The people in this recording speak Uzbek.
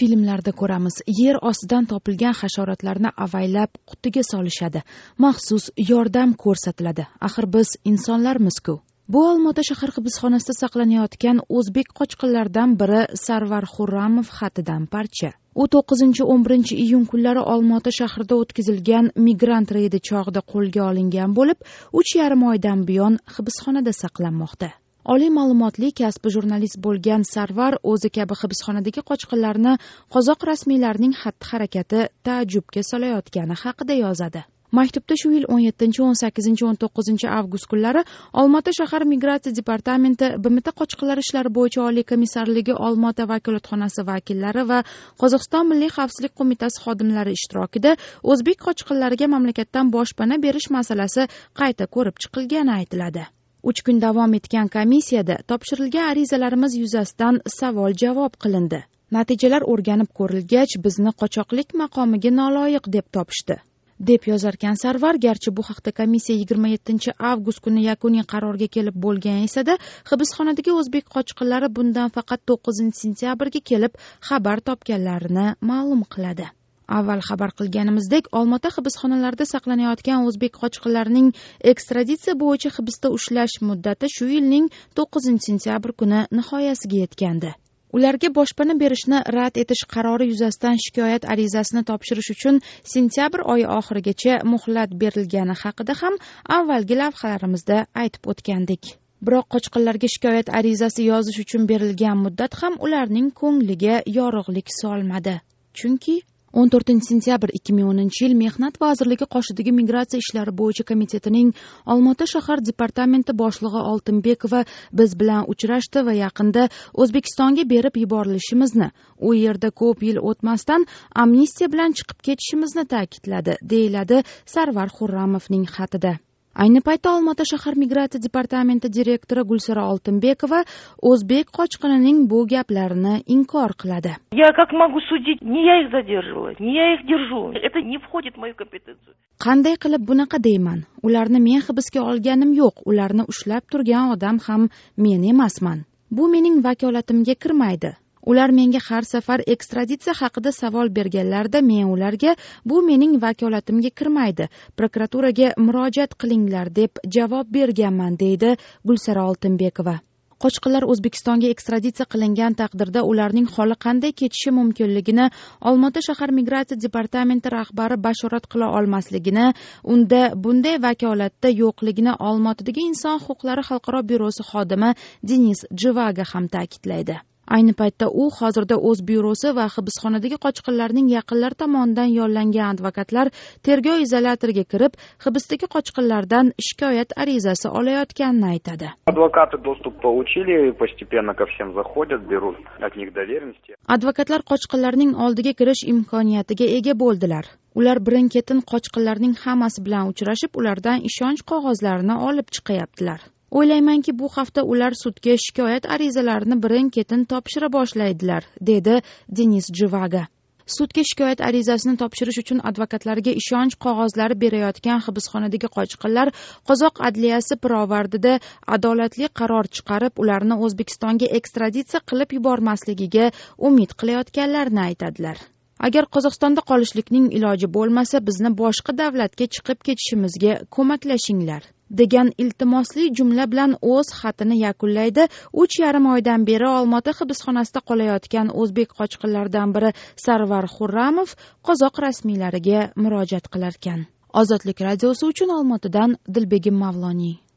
Filmlarda ko'ramiz, yer ostidan topilgan hasharotlarni avaylab qutiga solishadi. Maxsus yordam ko'rsatiladi. Axir biz insonlarmiz-ku. Bu Olmaota shahar hibsxonasida saqlanayotgan o'zbek qochqinlaridan biri Sarvar Xurramov xatidan parcha. U 9-11 iyun kunlari Olmaota shahrida o'tkazilgan migrant reydi chog'ida qo'lga olingan bo'lib, 3,5 oydan buyon hibsxonada saqlanmoqda. Oliy ma'lumotli kasbi jurnalist bo'lgan Sarvar o'zi kabi hibsxonadagi qochqinlarni qozoq rasmiylarining xatti-harakati taajjubga solayotgani haqida yozadi. Maktubda shu yil 17, 18, 19 avgust kunlari Olmaota shahar migratsiya departamenti BMT qochqinlar ishlari bo'yicha oliy komissarligi Olmaota vakolatxonasi vakillari va Qozog'iston Milliy xavfsizlik qo'mitasi xodimlari ishtirokida o'zbek qochqinlariga mamlakatdan boshpana berish masalasi qayta ko'rib chiqilgani aytiladi. 3 kun davom etgan komissiyada topshirilgan arizalarimiz yuzasidan savol-javob qilindi. Natijalar o'rganib ko'rilgach, bizni qochoqlik maqomiga noloyiq deb topishdi, deb yozarkan Sarvar. Garchi bu haqda komissiya 27 avgust kuni yakuniy qarorga kelib bo'lgan esa-da, hibsxonadagi o'zbek qochqinlari bundan faqat 9 sentyabrga kelib xabar topganlarini ma'lum qiladi. Avval xabar qilganimizdek, Olmaota hibsxonalarida saqlanayotgan o'zbek qochqinlarining ekstraditsiya bo'yicha hibsda ushlash muddati shu yilning 9 sentyabr kuni nihoyasiga yetgandi. Ularga boshpana berishni rad etish qarori yuzasidan shikoyat arizasini topshirish uchun sentyabr oyi oxirigacha muhlat berilgani haqida ham avvalgi lavhalarimizda aytib o'tgandik. Biroq qochqinlarga shikoyat arizasi yozish uchun berilgan muddat ham ularning ko'ngliga yorug'lik solmadi. Chunki 14 sentyabr 2010 yil Mehnat vazirligi qoshidagi migratsiya ishlari bo'yicha komitetining Olmaota shahar departamenti boshlig'i Oltinbekova biz bilan uchrashdi va yaqinda O'zbekistonga berib yuborilishimizni, u yerda ko'p yil o'tmasdan amnistiya bilan chiqib ketishimizni ta'kidladi, deyiladi Sarvar Xurramovning xatida. Ayni paytda Olmaota shahar migratsiya departamenti direktori Gulsara Oltinbekova o'zbek qochqinining bu gaplarini inkor qiladi. Я как могу судить? Не я их задерживала, не я их держу. Это не входит в мою компетенцию. Qanday qilib bunaqa deyman? Ularni men hibsga olganim yo'q. Ularni ushlab turgan odam ham men emasman. Bu mening vakolatimga kirmaydi. Ular menga har safar ekstraditsiya haqida savol berganlarida men ularga bu mening vakolatimga kirmaydi, prokuraturaga murojaat qilinglar deb javob berganman, deydi Gulsara Oltinbekova. Qochqinlar O'zbekistonga ekstraditsiya qilingan taqdirda ularning holi qanday kechishi mumkinligini Olmaota shahar migratsiya departamenti rahbari bashorat qila olmasligini, unda bunday vakolatda yo'qligini Olmaotadagi Inson huquqlari xalqaro byurosi xodimi Denis Jivaga ham ta'kidlaydi. Ayni paytda u hozirda o'z byurosi va hibsxonadagi qochqinlarning yaqinlari tomonidan yollangan advokatlar tergov izolyatoriga kirib, hibsdagi qochqinlardan shikoyat arizasi olayotganini aytadi. Advokаты доступ получили, постепенно ко всем заходят, берут от них доверенности. Advokatlar qochqinlarning oldiga kirish imkoniyatiga ega bo'ldilar. Ular birin-ketin qochqinlarning hammasi bilan uchrashib, ulardan ishonch qog'ozlarini olib chiqayaptilar. O'ylaymanki, bu hafta ular sudga shikoyat arizalarini birin-ketin topshira boshlaydilar, dedi Denis Jivaga. Sudga shikoyat arizasini topshirish uchun advokatlarga ishonch qog'ozlari berayotgan hibsxonadagi qochqinlar Qozoq adliyasi pirovardida adolatli qaror chiqarib, ularni O'zbekistonga ekstraditsiya qilib yubormasligiga umid qilayotganlarini aytadilar. Agar Qozog'istonda qolishlikning iloji bo'lmasa, bizni boshqa davlatga chiqib ketishimizga ko'maklashinglar, degan iltimosli jumla bilan o'z xatini yakunlaydi. 3,5 oydan beri Olmaota hibsxonasida qolayotgan o'zbek qochqinlaridan biri Sarvar Xurramov qozoq rasmiylariga murojaat qilarkan. Ozodlik radiosi uchun Olmaotadan Dilbegim Mavloniy.